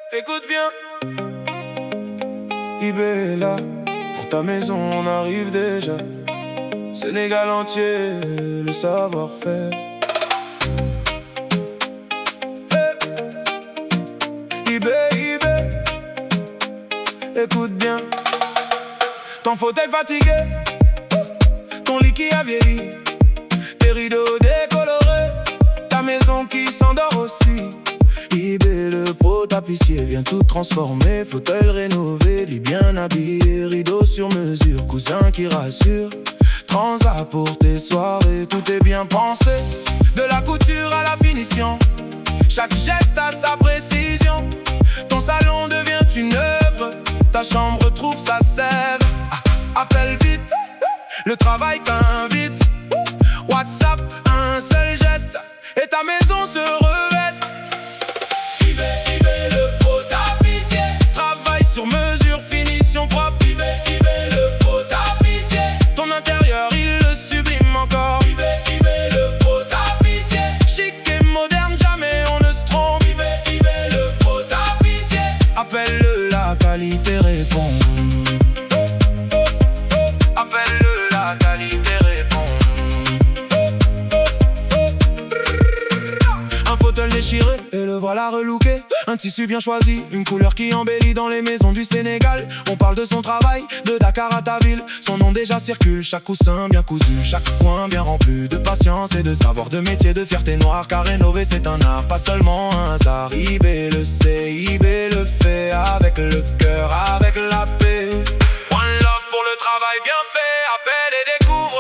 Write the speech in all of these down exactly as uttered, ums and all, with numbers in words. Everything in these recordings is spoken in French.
Écoute bien, eBay est là, pour ta maison on arrive déjà. Sénégal entier, le savoir-faire. Hey. eBay, eBay, écoute bien. Ton fauteuil fatigué, ton lit qui a vieilli, tes rideaux décolorés, ta maison qui s'endort aussi. eBay, le pro tapissier, vient tout transformer. Fauteuil rénové, lit bien habillé, rideaux sur mesure, cousin qui rassure. Transat pour tes soirées, tout est bien pensé. De la couture à la finition, chaque geste a sa précision. Ton salon devient une œuvre, ta chambre trouve sa sève. Ah, appelle vite, le travail t'invite. WhatsApp, un seul geste, et ta maison se reveste. eBay, eBay, le pro tapissier, travail sur mesure, finition propre. eBay, eBay, le pro tapissier, ton intérieur il le sublime encore. eBay, eBay, le pro tapissier, chic et moderne, jamais on ne se trompe. eBay, eBay, le pro tapissier, appelle-le, la qualité répond. Appelle-le, la qualité répond. Un fauteuil déchiré et le voilà relooké. Un tissu bien choisi, une couleur qui embellit dans les maisons du Sénégal. On parle de son travail, de Dakar à ta ville. Son nom déjà circule, chaque coussin bien cousu, chaque coin bien rempli de patience et de savoir, de métier, de fierté noire. Car rénover c'est un art, pas seulement un hasard. eBay le sait, eBay le fait avec le cœur, avec la paix. One love pour le travail bien fait, appelle et découvre.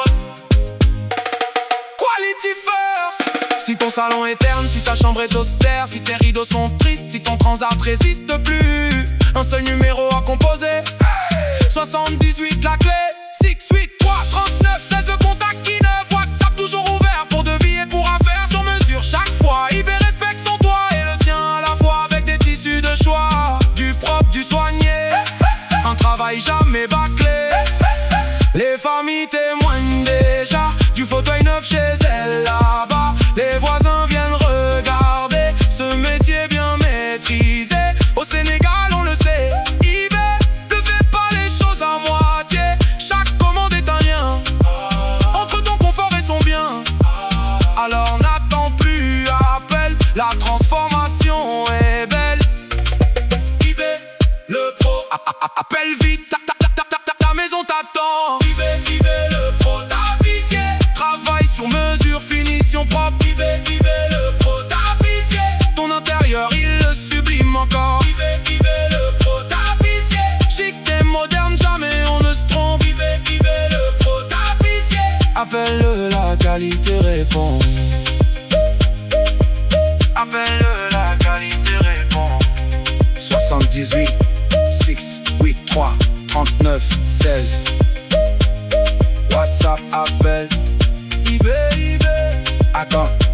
Quality first. Si ton salon est terne, si ta chambre est austère, si tes rideaux sont tristes, si ton transat résiste plus, un seul numéro à composer. soixante-dix-huit la clé, six huit trois trente-neuf seize de contact qui neuf. WhatsApp toujours ouvert pour devis et pour affaires sur mesure chaque fois. eBay respecte son toit et le tien à la fois avec des tissus de choix, du propre, du soigné, un travail jamais bâclé. Les familles témoignent déjà du fauteuil neuf chez elles là-bas. Les voisins viennent regarder ce métier bien maîtrisé. Au Sénégal on le sait, eBay ne fait pas les choses à moitié. Chaque commande est un lien entre ton confort et son bien. Alors n'attends plus, appelle, la transformation est belle. eBay, le pro, appelle vite, ta, ta, ta, ta, ta, ta maison t'attend. eBay, eBay, le pro tapissier, travail sur mesure, finition propre. eBay, eBay, le pro tapissier, ton intérieur il le sublime encore. eBay, eBay, le pro tapissier, chic et moderne, jamais on ne se trompe. eBay, eBay, le pro tapissier, appelle-le, la qualité répond. Appelle-le, la qualité répond. soixante-dix-huit six huit trois trente-neuf seize. WhatsApp, appelle, eBay, eBay, attends.